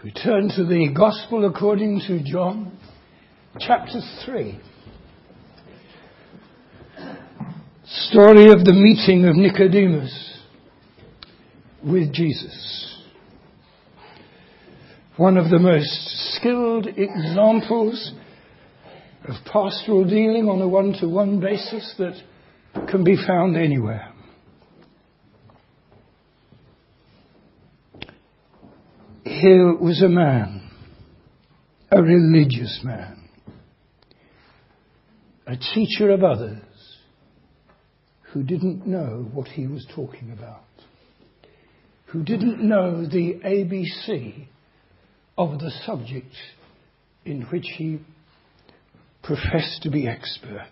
We turn to the Gospel according to John, chapter 3. Story of the meeting of Nicodemus with Jesus. One of the most skilled examples of pastoral dealing on a one-to-one basis that can be found anywhere. Here was a man, a religious man, a teacher of others, who didn't know what he was talking about, who didn't know the ABC of the subject in which he professed to be expert.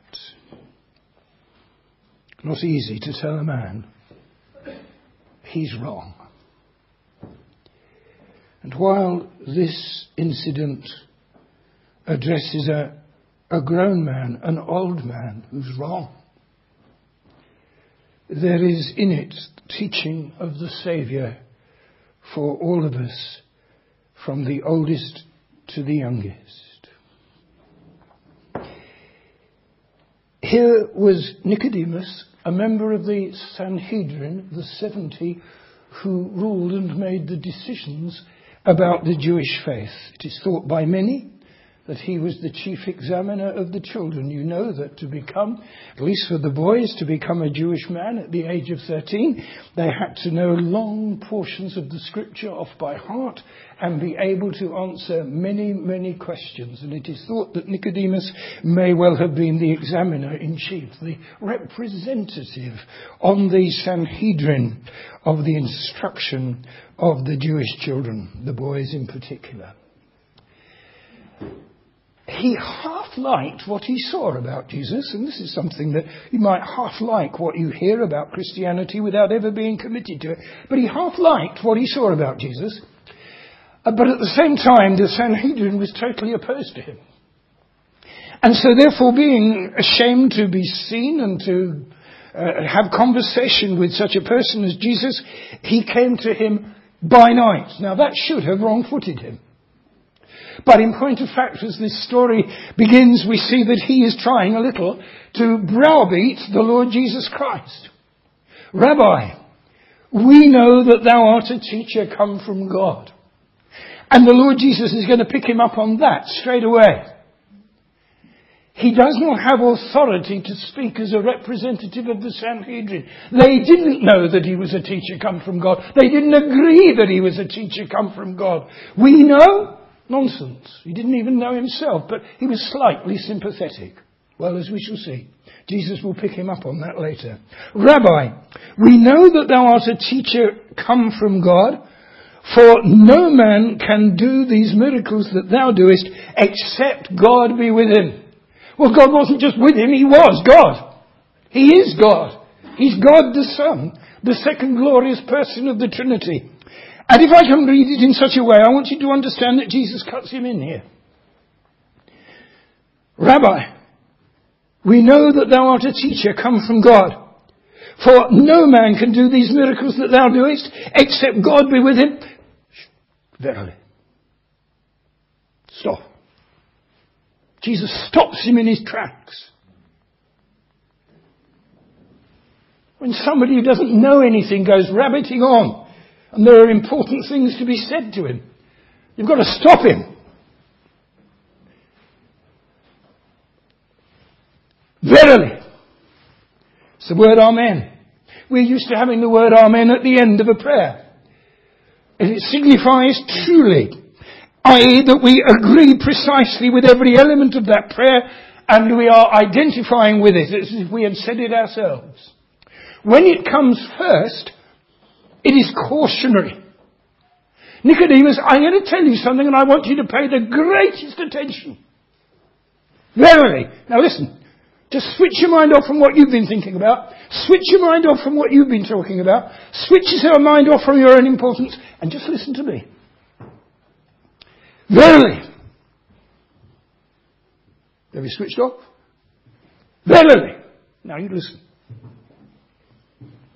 Not easy to tell a man he's wrong. And while this incident addresses a grown man, an old man who's wrong, there is in it teaching of the Saviour for all of us, from the oldest to the youngest. Here was Nicodemus, a member of the Sanhedrin, the 70 who ruled and made the decisions about the Jewish faith. It is thought by many that he was the chief examiner of the children. You know that to become, at least for the boys, to become a Jewish man at the age of 13, they had to know long portions of the scripture off by heart and be able to answer many, many questions. And it is thought that Nicodemus may well have been the examiner-in-chief, the representative on the Sanhedrin of the instruction of the Jewish children, the boys in particular. He half liked what he saw about Jesus, and this is something that you might half like what you hear about Christianity without ever being committed to it. But he half liked what he saw about Jesus, but at the same time the Sanhedrin was totally opposed to him. And so therefore, being ashamed to be seen and to have conversation with such a person as Jesus, he came to him by night. Now that should have wrong-footed him. But in point of fact, as this story begins, we see that he is trying a little to browbeat the Lord Jesus Christ. Rabbi, we know that thou art a teacher come from God. And the Lord Jesus is going to pick him up on that straight away. He does not have authority to speak as a representative of the Sanhedrin. They didn't know that he was a teacher come from God. They didn't agree that he was a teacher come from God. We know? Nonsense. He didn't even know himself, but he was slightly sympathetic. Well, as we shall see, Jesus will pick him up on that later. Rabbi, we know that thou art a teacher come from God, for no man can do these miracles that thou doest except God be with him. Well, God wasn't just with him, he was God. He is God. He's God the Son, the second glorious person of the Trinity. And if I can read it in such a way, I want you to understand that Jesus cuts him in here. Rabbi, we know that thou art a teacher come from God. For no man can do these miracles that thou doest, except God be with him. Verily. Stop. Jesus stops him in his tracks. When somebody who doesn't know anything goes rabbiting on, and there are important things to be said to him, you've got to stop him. Verily. It's the word amen. We're used to having the word amen at the end of a prayer. And it signifies truly, i.e. that we agree precisely with every element of that prayer and we are identifying with it as if we had said it ourselves. When it comes first, it is cautionary. Nicodemus, I'm going to tell you something and I want you to pay the greatest attention. Verily. Now listen, just switch your mind off from what you've been thinking about. Switch your mind off from what you've been talking about. Switch your mind off from your own importance and just listen to me. Verily. Have you switched off? Verily. Now you listen.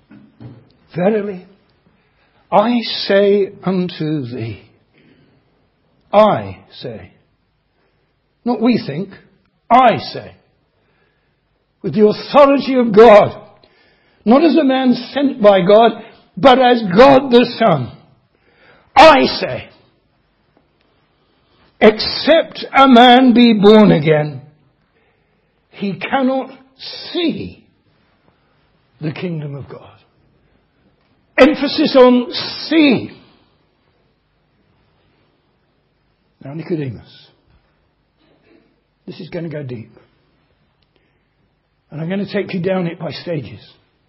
Verily, I say unto thee, I say. Not we think. I say. With the authority of God. Not as a man sent by God, but as God the Son. I say. Except a man be born again, he cannot see the kingdom of God. Emphasis on see. Now, Nicodemus, this is going to go deep. And I'm going to take you down it by stages.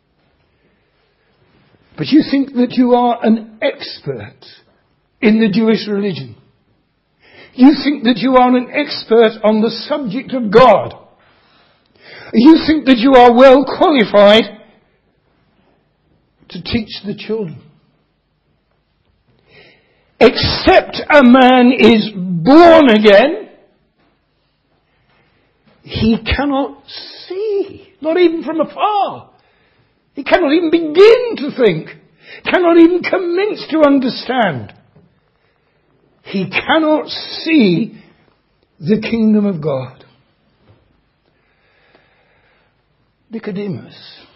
But you think that you are an expert in the Jewish religion. You think that you are an expert on the subject of God. You think that you are well qualified to teach the children. Except a man is born again, he cannot see, not even from afar. He cannot even begin to think, cannot even commence to understand. He cannot see the kingdom of God. Nicodemus,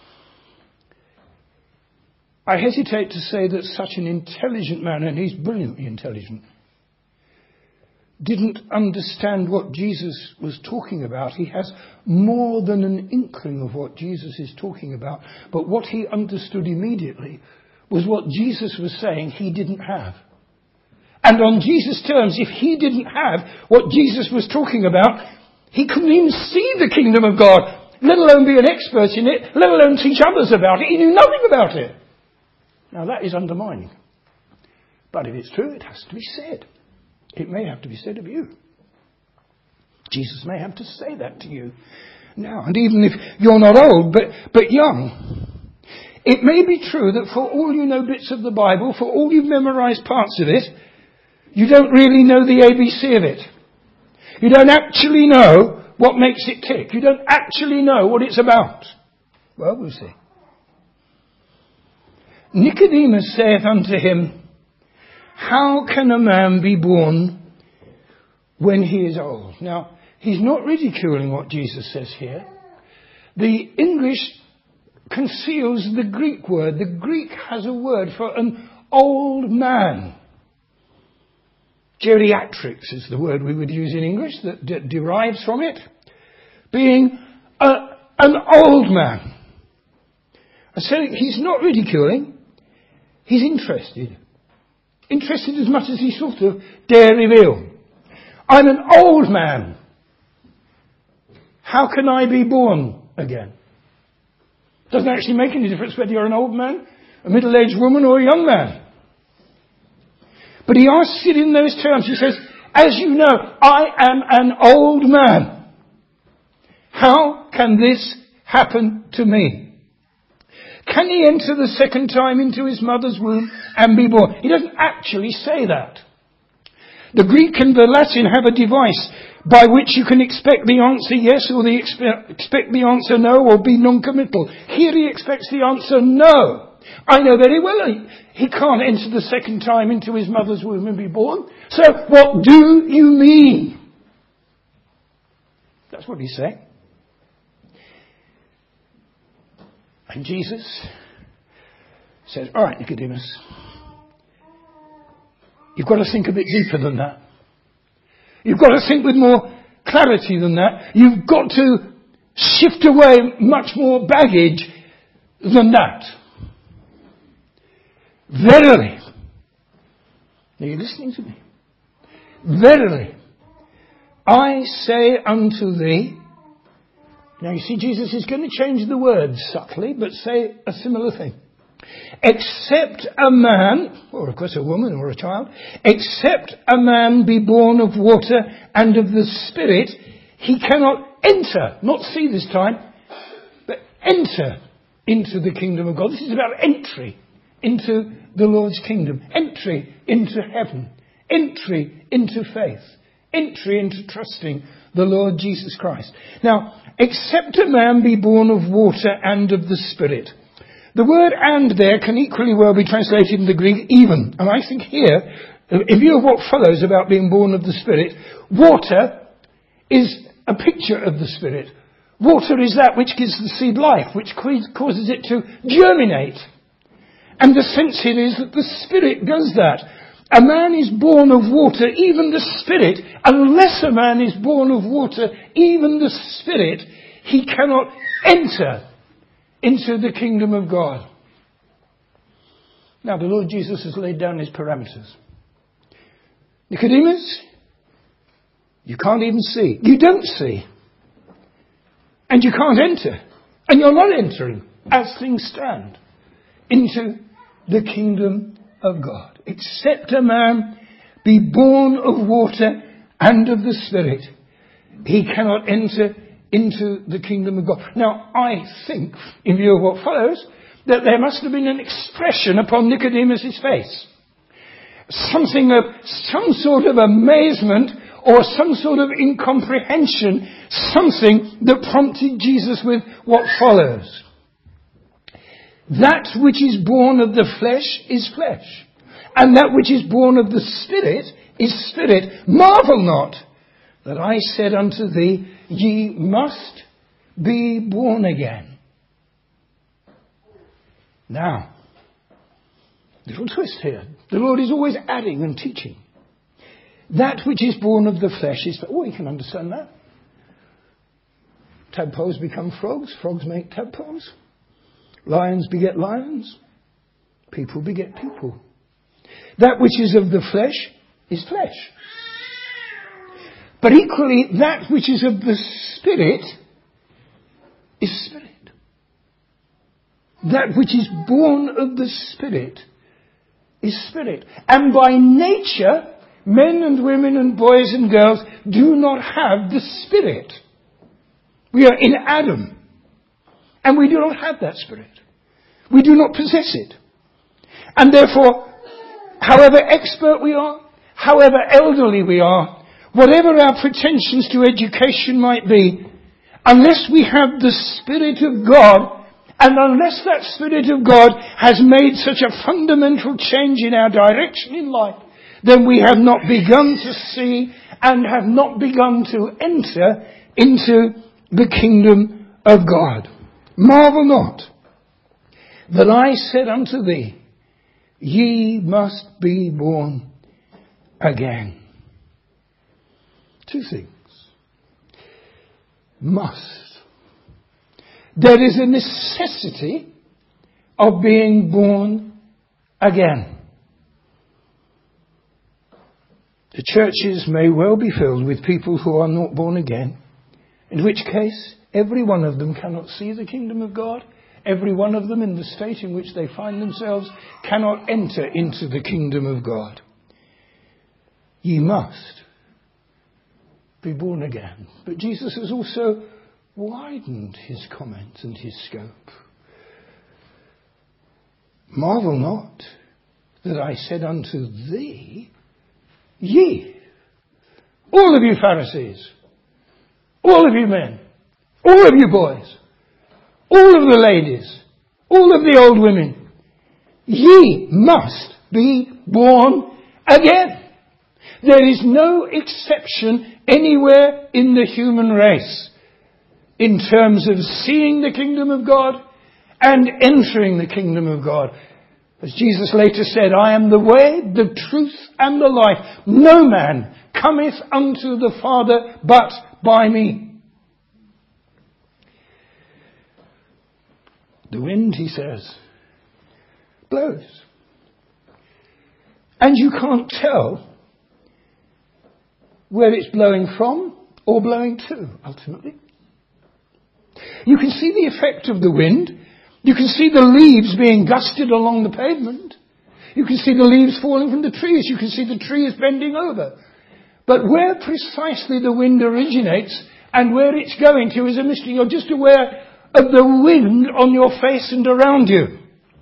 I hesitate to say that such an intelligent man, and he's brilliantly intelligent, didn't understand what Jesus was talking about. He has more than an inkling of what Jesus is talking about. But what he understood immediately was what Jesus was saying he didn't have. And on Jesus' terms, if he didn't have what Jesus was talking about, he couldn't even see the kingdom of God, let alone be an expert in it, let alone teach others about it. He knew nothing about it. Now that is undermining. But if it's true, it has to be said. It may have to be said of you. Jesus may have to say that to you now. And even if you're not old, but young, it may be true that for all you know bits of the Bible, for all you've memorized parts of it, you don't really know the ABC of it. You don't actually know what makes it tick. You don't actually know what it's about. Well, we'll see. Nicodemus saith unto him, how can a man be born when he is old? Now, he's not ridiculing what Jesus says here. The English conceals the Greek word. The Greek has a word for an old man. Geriatrics is the word we would use in English that derives from it. Being an old man. So he's not ridiculing. He's interested. Interested as much as he sort of dare reveal. I'm an old man. How can I be born again? Doesn't actually make any difference whether you're an old man, a middle-aged woman or a young man. But he asks it in those terms. He says, as you know, I am an old man. How can this happen to me? Can he enter the second time into his mother's womb and be born? He doesn't actually say that. The Greek and the Latin have a device by which you can expect the answer yes or expect the answer no or be non-committal. Here he expects the answer no. I know very well he can't enter the second time into his mother's womb and be born. So what do you mean? That's what he's saying. And Jesus says, all right, Nicodemus, you've got to think a bit deeper than that. You've got to think with more clarity than that. You've got to shift away much more baggage than that. Verily. Are you listening to me? Verily, I say unto thee. Now you see, Jesus is going to change the words subtly, but say a similar thing. Except a man, or of course a woman or a child, except a man be born of water and of the Spirit, he cannot enter, not see this time, but enter into the kingdom of God. This is about entry into the Lord's kingdom, entry into heaven, entry into faith, entry into trusting the Lord Jesus Christ. Now, except a man be born of water and of the Spirit. The word and there can equally well be translated in the Greek even. And I think here In view of what follows about being born of the Spirit, water is a picture of the Spirit. Water is that which gives the seed life, which causes it to germinate. And the sense here is that the Spirit does that. A man is born of water, even the Spirit. Unless a man is born of water, even the Spirit, he cannot enter into the kingdom of God. Now, the Lord Jesus has laid down his parameters. Nicodemus, you can't even see. You don't see. And you can't enter. And you're not entering, as things stand, into the kingdom of God. Except a man be born of water and of the Spirit, he cannot enter into the kingdom of God. Now, I think, in view of what follows, that there must have been an expression upon Nicodemus' face. Something of some sort of amazement or some sort of incomprehension, something that prompted Jesus with what follows. That which is born of the flesh is flesh, and that which is born of the Spirit is spirit. Marvel not that I said unto thee, ye must be born again. Now, little twist here. The Lord is always adding and teaching. That which is born of the flesh is... Oh, you can understand that. Tadpoles become frogs. Frogs make tadpoles. Lions beget lions. People beget people. That which is of the flesh is flesh. But equally, that which is of the Spirit is spirit. That which is born of the Spirit is spirit. And by nature, men and women and boys and girls do not have the Spirit. We are in Adam. And we do not have that Spirit. We do not possess it. And therefore, however expert we are, however elderly we are, whatever our pretensions to education might be, unless we have the Spirit of God, and unless that Spirit of God has made such a fundamental change in our direction in life, then we have not begun to see and have not begun to enter into the kingdom of God. Marvel not that I said unto thee, ye must be born again. Two things. Must. There is a necessity of being born again. The churches may well be filled with people who are not born again, in which case every one of them cannot see the kingdom of God. Every one of them in the state in which they find themselves cannot enter into the kingdom of God. Ye must be born again. But Jesus has also widened his comment and his scope. Marvel not that I said unto thee, ye, all of you Pharisees, all of you men, all of you boys, all of the ladies, all of the old women, ye must be born again. There is no exception anywhere in the human race in terms of seeing the kingdom of God and entering the kingdom of God. As Jesus later said, I am the way, the truth, and the life. No man cometh unto the Father but by me. The wind, he says, blows. And you can't tell where it's blowing from or blowing to, ultimately. You can see the effect of the wind. You can see the leaves being gusted along the pavement. You can see the leaves falling from the trees. You can see the trees bending over. But where precisely the wind originates and where it's going to is a mystery. You're just aware of the wind on your face and around you.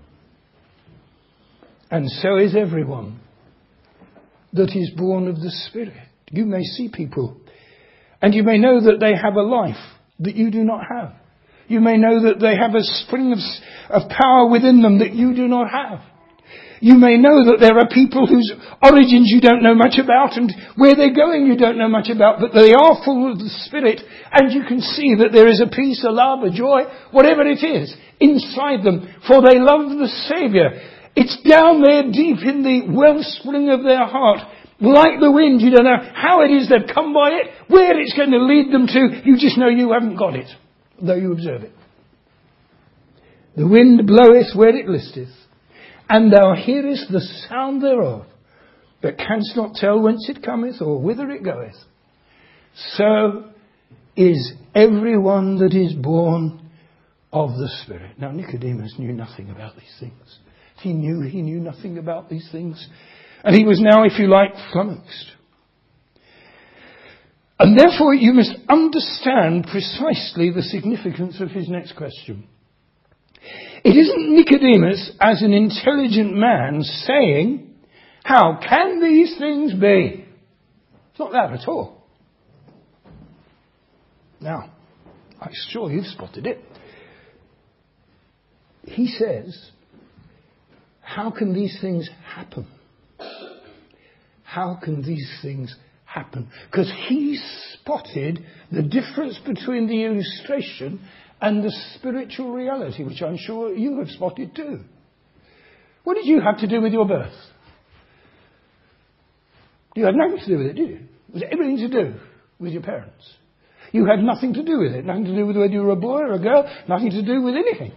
And so is everyone that is born of the Spirit. You may see people and you may know that they have a life that you do not have. You may know that they have a spring of power within them that you do not have. You may know that there are people whose origins you don't know much about and where they're going you don't know much about, but they are full of the Spirit, and you can see that there is a peace, a love, a joy, whatever it is, inside them, for they love the Saviour. It's down there deep in the wellspring of their heart. Like the wind, you don't know how it is they've come by it, where it's going to lead them to. You just know you haven't got it, though you observe it. The wind bloweth where it listeth, and thou hearest the sound thereof, but canst not tell whence it cometh or whither it goeth. So is everyone that is born of the Spirit. Now Nicodemus knew nothing about these things. He knew nothing about these things. And he was now, if you like, flummoxed. And therefore you must understand precisely the significance of his next question. It isn't Nicodemus as an intelligent man saying, how can these things be? It's not that at all. Now, I'm sure you've spotted it. He says, how can these things happen? How can these things happen? Because he spotted the difference between the illustration and the spiritual reality, which I'm sure you have spotted too. What did you have to do with your birth? You had nothing to do with it, did you? It was everything to do with your parents. You had nothing to do with it. Nothing to do with whether you were a boy or a girl. Nothing to do with anything.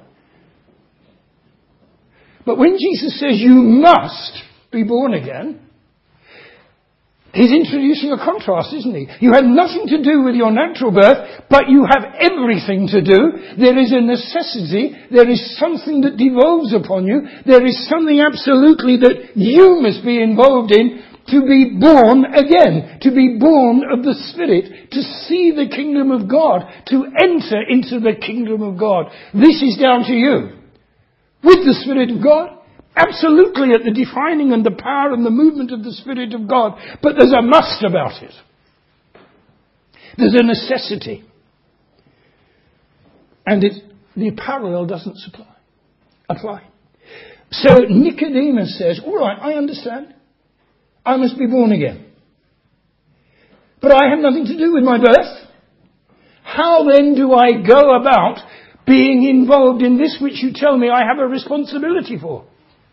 But when Jesus says you must be born again, he's introducing a contrast, isn't he? You had nothing to do with your natural birth, but you have everything to do. There is a necessity. There is something that devolves upon you. There is something absolutely that you must be involved in to be born again, to be born of the Spirit, to see the kingdom of God, to enter into the kingdom of God. This is down to you. With the Spirit of God, absolutely at the defining and the power and the movement of the Spirit of God. But there's a must about it. There's a necessity. And the parallel doesn't apply. So Nicodemus says, all right, I understand. I must be born again. But I have nothing to do with my birth. How then do I go about being involved in this which you tell me I have a responsibility for?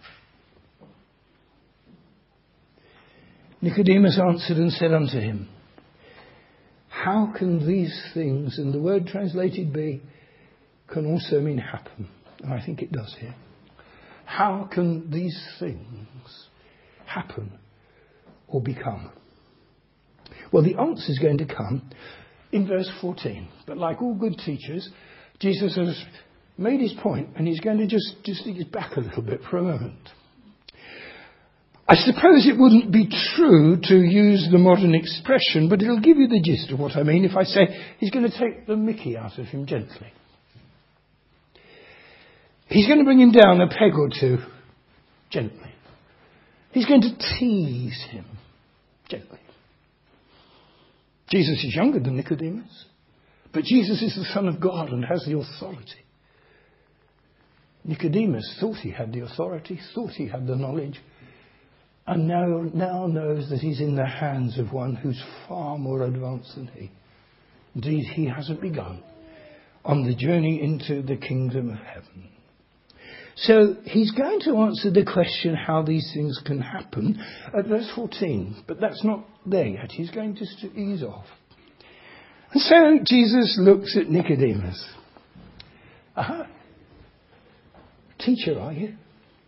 Nicodemus answered and said unto him, how can these things, and the word translated be, can also mean happen. And I think it does here. How can these things happen or become? Well, the answer is going to come in verse 14. But like all good teachers, Jesus has made his point, and he's going to just take it back a little bit for a moment. I suppose it wouldn't be true to use the modern expression, but it'll give you the gist of what I mean if I say he's going to take the mickey out of him gently. He's going to bring him down a peg or two gently. He's going to tease him gently. Jesus is younger than Nicodemus, but Jesus is the Son of God and has the authority. Nicodemus thought he had the authority, thought he had the knowledge, and now knows that he's in the hands of one who's far more advanced than he. Indeed, he hasn't begun on the journey into the kingdom of heaven. So he's going to answer the question how these things can happen at verse 14. But that's not there yet. He's going just to ease off. And so Jesus looks at Nicodemus. Aha. Teacher, are you?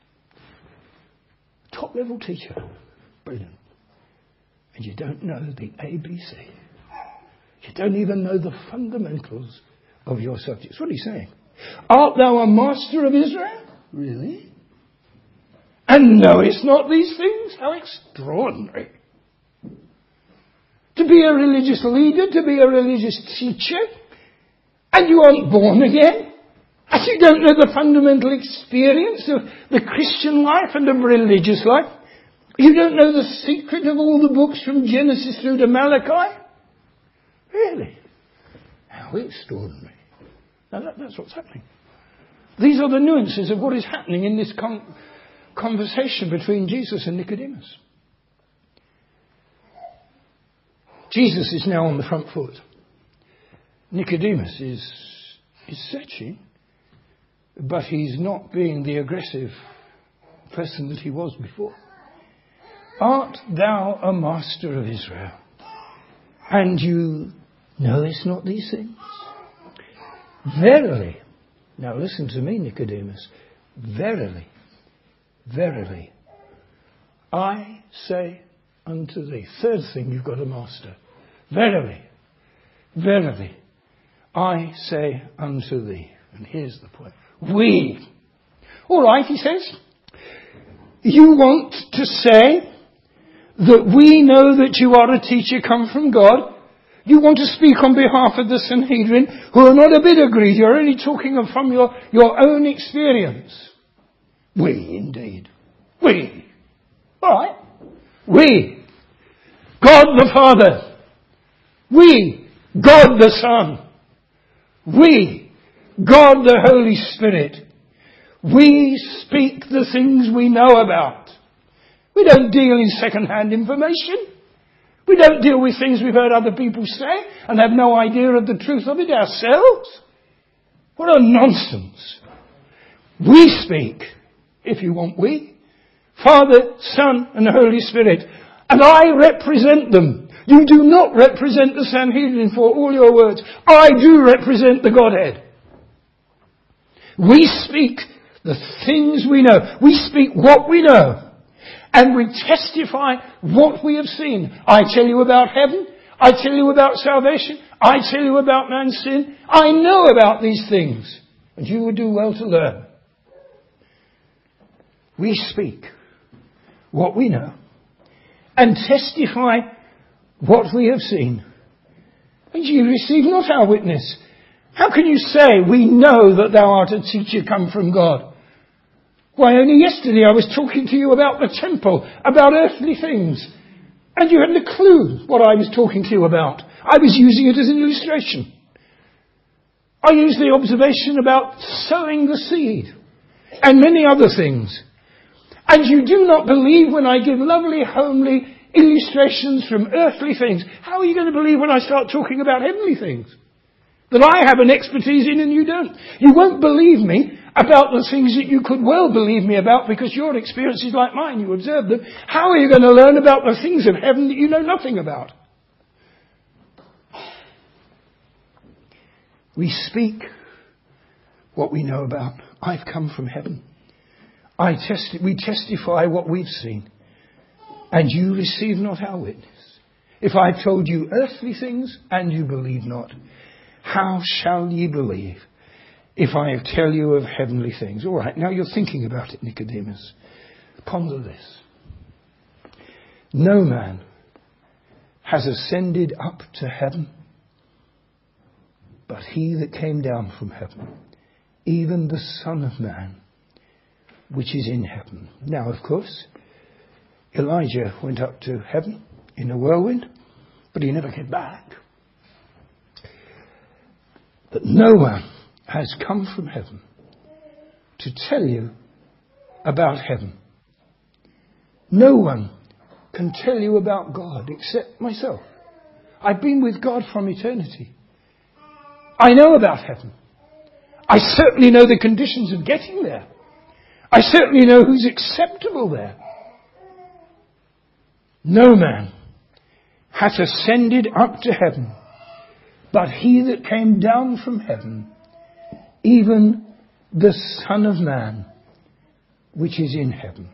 Top level teacher. Brilliant. And you don't know the ABC. You don't even know the fundamentals of your subjects. What are you saying? Art thou a master of Israel? Really? And knowest not these things? How extraordinary. To be a religious leader, to be a religious teacher, and you aren't born again? And you don't know the fundamental experience of the Christian life and of religious life? You don't know the secret of all the books from Genesis through to Malachi? Really? How extraordinary. Now that's what's happening. These are the nuances of what is happening in this conversation between Jesus and Nicodemus. Jesus is now on the front foot. Nicodemus is searching, but he's not being the aggressive person that he was before. Art thou a master of Israel, and you knowest not these things? Verily, now listen to me, Nicodemus, verily, verily, I say unto thee. Third thing you've got to master. Verily, verily, I say unto thee. And here's the point. We. All right, he says. You want to say that we know that you are a teacher come from God. You want to speak on behalf of the Sanhedrin, who are not a bit agreed. You're only talking from your own experience. We, indeed. We. All right. We. God the Father. We. God the Son. We. God the Holy Spirit. We speak the things we know about. We don't deal in second-hand information. We don't deal with things we've heard other people say and have no idea of the truth of it ourselves. What a nonsense. We speak, if you want we, Father, Son and Holy Spirit. And I represent them. You do not represent the Sanhedrin for all your words. I do represent the Godhead. We speak the things we know. We speak what we know. And we testify what we have seen. I tell you about heaven. I tell you about salvation. I tell you about man's sin. I know about these things. And you would do well to learn. We speak what we know and testify what we have seen. And you receive not our witness. How can you say, we know that thou art a teacher come from God? Why, only yesterday I was talking to you about the temple, about earthly things. And you hadn't a clue what I was talking to you about. I was using it as an illustration. I used the observation about sowing the seed and many other things. And you do not believe when I give lovely, homely illustrations from earthly things. How are you going to believe when I start talking about heavenly things that I have an expertise in and you don't? You won't believe me about the things that you could well believe me about because your experience is like mine. You observe them. How are you going to learn about the things of heaven that you know nothing about? We speak what we know about. I've come from heaven. We testify what we've seen. And you receive not our witness. If I told you earthly things and you believe not, how shall ye believe if I tell you of heavenly things? All right, now you're thinking about it, Nicodemus. Ponder this. No man has ascended up to heaven, but he that came down from heaven, even the Son of Man, which is in heaven. Now, of course, Elijah went up to heaven in a whirlwind, but he never came back. But no one has come from heaven to tell you about heaven. No one can tell you about God except myself. I've been with God from eternity. I know about heaven. I certainly know the conditions of getting there. I certainly know who's acceptable there. No man hath ascended up to heaven, but he that came down from heaven, even the Son of Man, which is in heaven.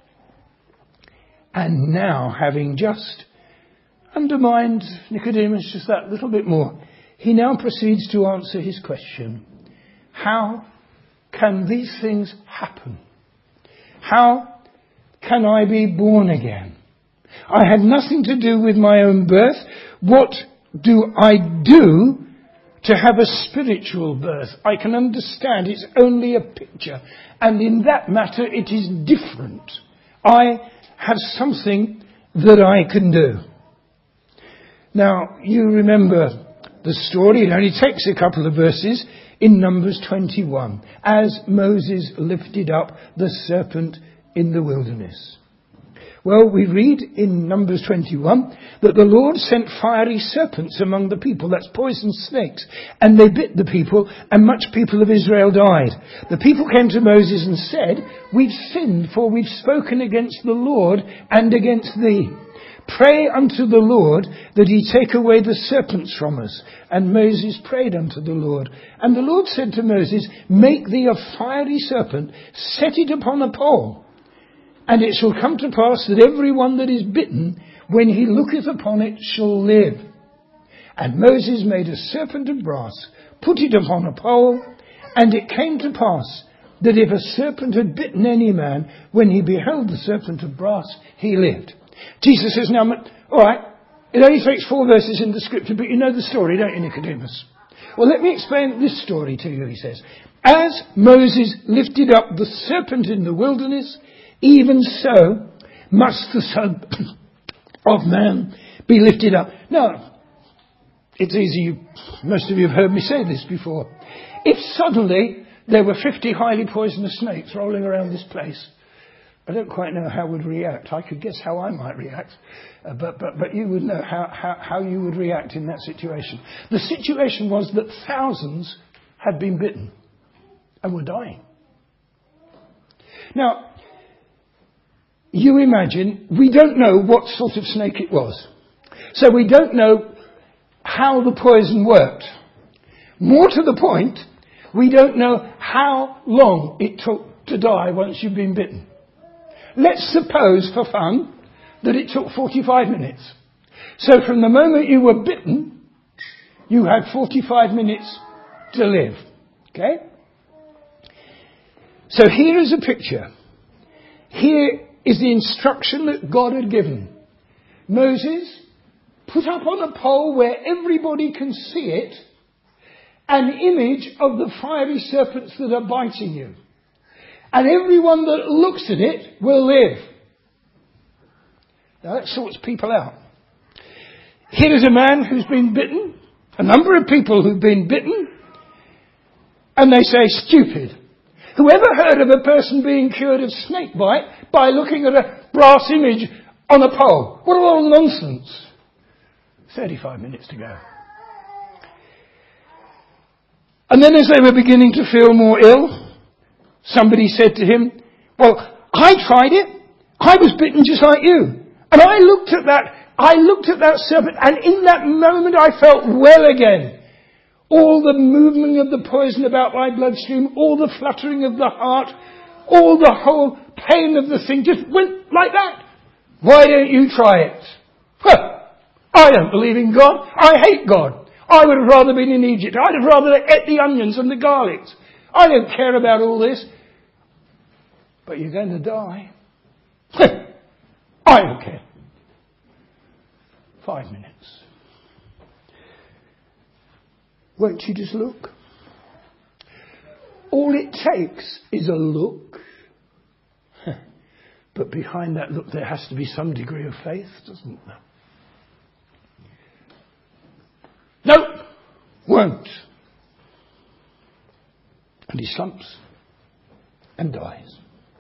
And now, having just undermined Nicodemus just that little bit more, he now proceeds to answer his question. How can these things happen? How can I be born again? I had nothing to do with my own birth. What do I do to have a spiritual birth? I can understand it's only a picture. And in that matter, it is different. I have something that I can do. Now, you remember the story. It only takes a couple of verses in Numbers 21. As Moses lifted up the serpent in the wilderness? Well, we read in Numbers 21 that the Lord sent fiery serpents among the people, that's poisonous snakes, and they bit the people, and much people of Israel died. The people came to Moses and said, "We've sinned, for we've spoken against the Lord and against thee. Pray unto the Lord that he take away the serpents from us." And Moses prayed unto the Lord. And the Lord said to Moses, "Make thee a fiery serpent, set it upon a pole. And it shall come to pass that every one that is bitten, when he looketh upon it, shall live." And Moses made a serpent of brass, put it upon a pole, and it came to pass that if a serpent had bitten any man, when he beheld the serpent of brass, he lived. Jesus says, now, all right, it only takes 4 verses in the scripture, but you know the story, don't you, Nicodemus? Well, let me explain this story to you, he says. As Moses lifted up the serpent in the wilderness, even so must the Son of Man be lifted up. Now, it's easy, most of you have heard me say this before. If suddenly there were 50 highly poisonous snakes rolling around this place, I don't quite know how I would react. I could guess how I might react, but you would know how you would react in that situation. The situation was that thousands had been bitten and were dying. Now, you imagine, we don't know what sort of snake it was. So we don't know how the poison worked. More to the point, we don't know how long it took to die once you've been bitten. Let's suppose, for fun, that it took 45 minutes. So from the moment you were bitten, you had 45 minutes to live. Okay? So here is a picture. Here is the instruction that God had given. Moses, put up on a pole where everybody can see it, an image of the fiery serpents that are biting you. And everyone that looks at it will live. Now that sorts people out. Here is a man who's been bitten, a number of people who've been bitten, and they say, stupid. Whoever heard of a person being cured of snake bite by looking at a brass image on a pole? What a lot of nonsense. 35 minutes to go. And then as they were beginning to feel more ill, somebody said to him, well, I tried it. I was bitten just like you. And I looked at that serpent, and in that moment I felt well again. All the movement of the poison about my bloodstream, all the fluttering of the heart, all the whole pain of the thing just went like that. Why don't you try it? I don't believe in God. I hate God. I would have rather been in Egypt. I'd have rather ate the onions and the garlics. I don't care about all this. But you're going to die. I don't care. 5 minutes. Won't you just look? All it takes is a look. But behind that look there has to be some degree of faith, doesn't there? No, won't. And he slumps and dies.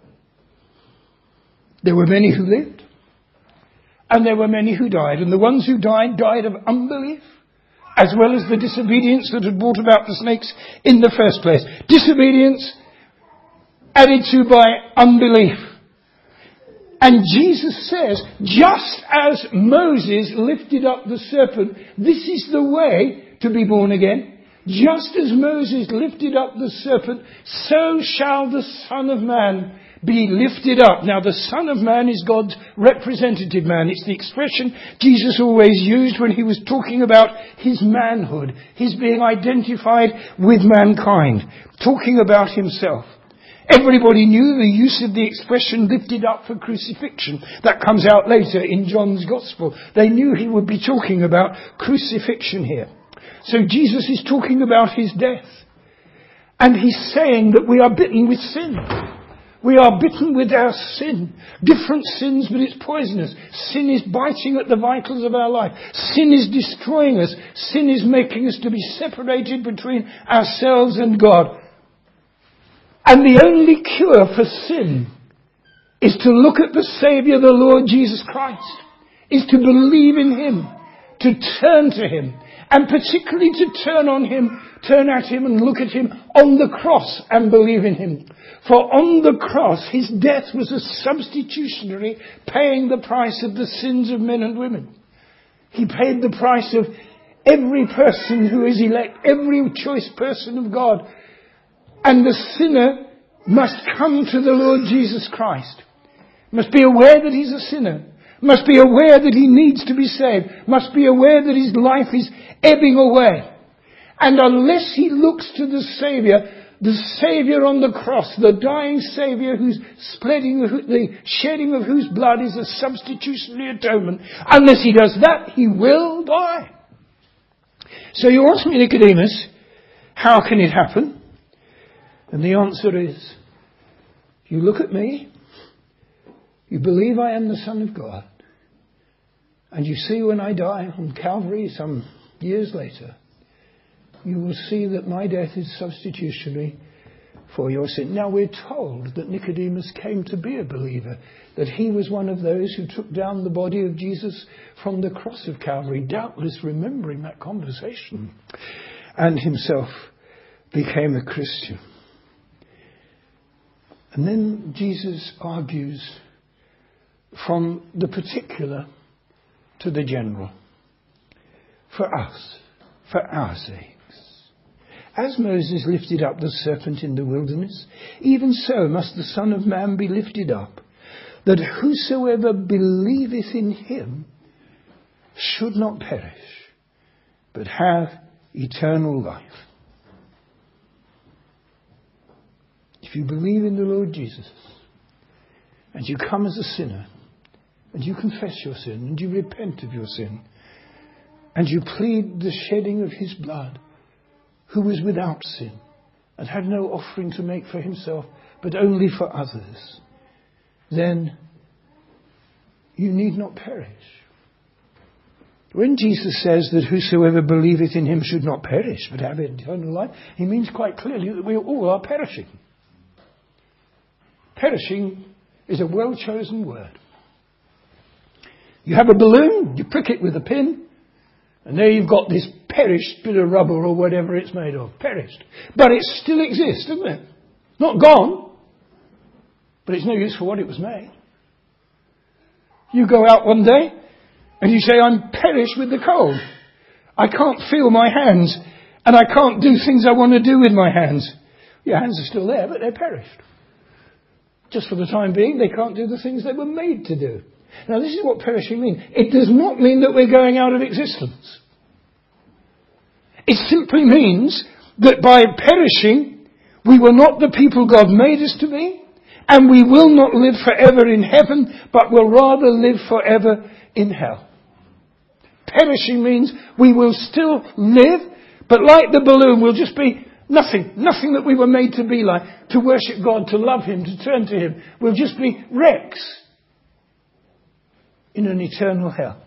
There were many who lived, and there were many who died. And the ones who died, died of unbelief, as well as the disobedience that had brought about the snakes in the first place. Disobedience added to by unbelief. And Jesus says, just as Moses lifted up the serpent, this is the way to be born again. Just as Moses lifted up the serpent, so shall the Son of Man be lifted up. Now, the Son of Man is God's representative man. It's the expression Jesus always used when he was talking about his manhood, his being identified with mankind, talking about himself. Everybody knew the use of the expression lifted up for crucifixion. That comes out later in John's Gospel. They knew he would be talking about crucifixion here. So Jesus is talking about his death. And he's saying that we are bitten with sin. We are bitten with our sin. Different sins, but it's poisonous. Sin is biting at the vitals of our life. Sin is destroying us. Sin is making us to be separated between ourselves and God. And the only cure for sin is to look at the Saviour, the Lord Jesus Christ, is to believe in Him, to turn to Him, and particularly to turn at Him and look at Him on the cross and believe in Him. For on the cross, His death was a substitutionary, paying the price of the sins of men and women. He paid the price of every person who is elect, every choice person of God. And the sinner must come to the Lord Jesus Christ. Must be aware that he's a sinner. Must be aware that he needs to be saved. Must be aware that his life is ebbing away. And unless he looks to the Saviour on the cross, the dying Saviour who's the shedding of whose blood is a substitutionary atonement, unless he does that, he will die. So you ask me, Nicodemus, how can it happen? And the answer is, you look at me, you believe I am the Son of God, and you see when I die on Calvary some years later, you will see that my death is substitutionary for your sin. Now we're told that Nicodemus came to be a believer, that he was one of those who took down the body of Jesus from the cross of Calvary, doubtless remembering that conversation, and himself became a Christian. And then Jesus argues from the particular to the general. For us, for our sakes. As Moses lifted up the serpent in the wilderness, even so must the Son of Man be lifted up, that whosoever believeth in him should not perish, but have eternal life. If you believe in the Lord Jesus, and you come as a sinner, and you confess your sin, and you repent of your sin, and you plead the shedding of his blood, who was without sin, and had no offering to make for himself, but only for others, then you need not perish. When Jesus says that whosoever believeth in him should not perish, but have eternal life, he means quite clearly that we all are perishing. Perishing is a well-chosen word. You have a balloon, you prick it with a pin, and there you've got this perished bit of rubber or whatever it's made of. Perished. But it still exists, doesn't it? Not gone. But it's no use for what it was made. You go out one day and you say, I'm perished with the cold. I can't feel my hands and I can't do things I want to do with my hands. Your hands are still there, but they're perished. Just for the time being, they can't do the things they were made to do. Now, this is what perishing means. It does not mean that we're going out of existence. It simply means that by perishing, we were not the people God made us to be, and we will not live forever in heaven, but will rather live forever in hell. Perishing means we will still live, but like the balloon, we'll just be nothing that we were made to be like, to worship God, to love him, to turn to him. We'll just be wrecks in an eternal hell.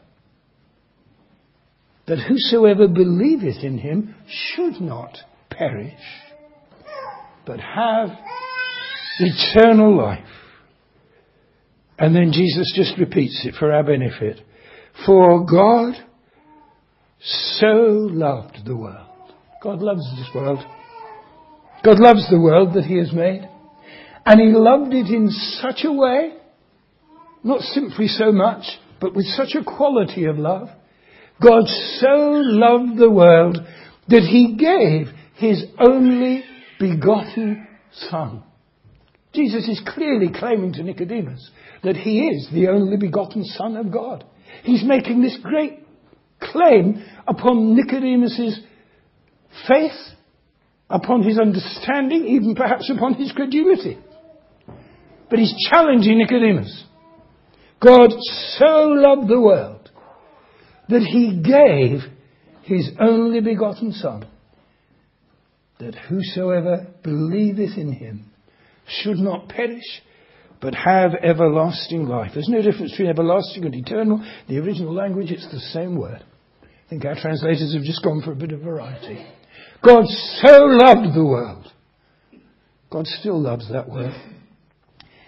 That whosoever believeth in him should not perish, but have eternal life. And then Jesus just repeats it for our benefit. For God so loved the world. God loves this world. God loves the world that he has made. And he loved it in such a way, not simply so much, but with such a quality of love. God so loved the world that he gave his only begotten Son. Jesus is clearly claiming to Nicodemus that he is the only begotten Son of God. He's making this great claim upon Nicodemus's faith, upon his understanding, even perhaps upon his credulity. But he's challenging Nicodemus. God so loved the world that he gave his only begotten Son, that whosoever believeth in him should not perish, but have everlasting life. There's no difference between everlasting and eternal. The original language, it's the same word. I think our translators have just gone for a bit of variety. God so loved the world. God still loves that word.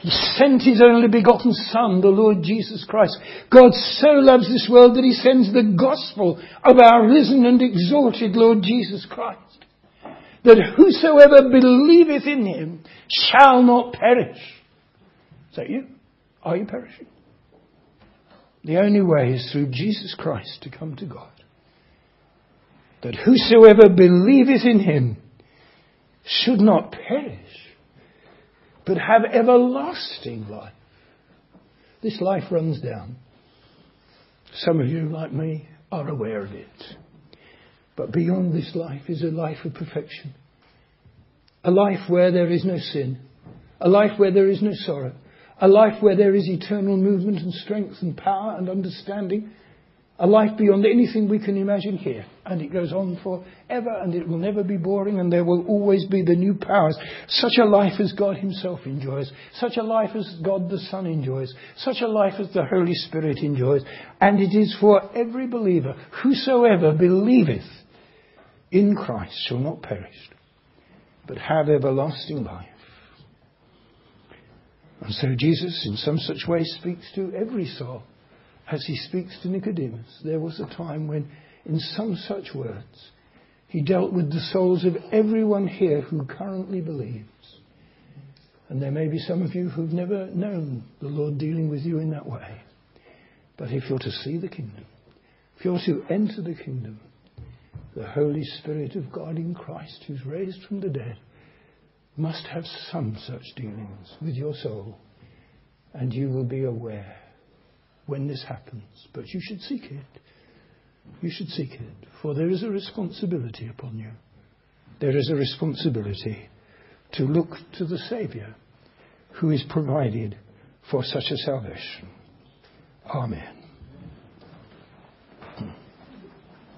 He sent His only begotten Son, the Lord Jesus Christ. God so loves this world that He sends the gospel of our risen and exalted Lord Jesus Christ, that whosoever believeth in Him shall not perish. Is that you? Are you perishing? The only way is through Jesus Christ to come to God. That whosoever believeth in Him should not perish, but have everlasting life. This life runs down. Some of you, like me, are aware of it. But beyond this life is a life of perfection. A life where there is no sin. A life where there is no sorrow. A life where there is eternal movement and strength and power and understanding. A life beyond anything we can imagine here. And it goes on forever, and it will never be boring, and there will always be the new powers. Such a life as God Himself enjoys. Such a life as God the Son enjoys. Such a life as the Holy Spirit enjoys. And it is for every believer. Whosoever believeth in Christ shall not perish, but have everlasting life. And so Jesus in some such way speaks to every soul as He speaks to Nicodemus. There was a time when in some such words He dealt with the souls of everyone here who currently believes. And there may be some of you who've never known the Lord dealing with you in that way. But if you're to see the kingdom, if you're to enter the kingdom, the Holy Spirit of God in Christ, who's raised from the dead, must have some such dealings with your soul. And you will be aware when this happens. But you should seek it. You should seek it. For there is a responsibility upon you. There is a responsibility to look to the Saviour who is provided for such a salvation. Amen.